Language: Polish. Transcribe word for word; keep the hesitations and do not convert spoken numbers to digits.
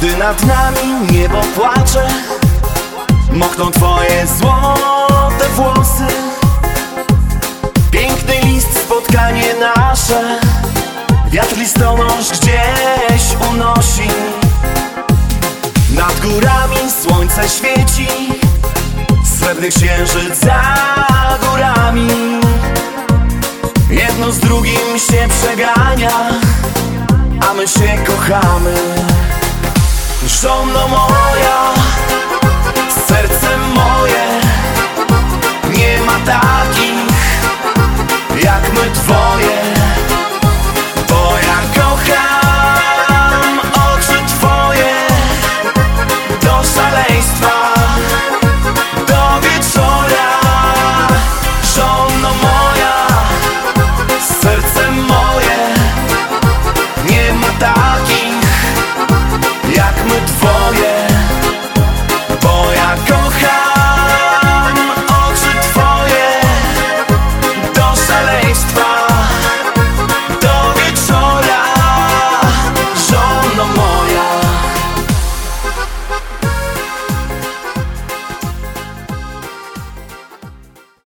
Gdy nad nami niebo płacze, mokną twoje złote włosy. Piękny list, spotkanie nasze, wiatr listonosz gdzieś unosi. Nad górami słońce świeci, srebrny księżyc za górami. Jedno z drugim się przegania, a my się kochamy. Żono moja, serce moje, nie ma takich jak my dwoje.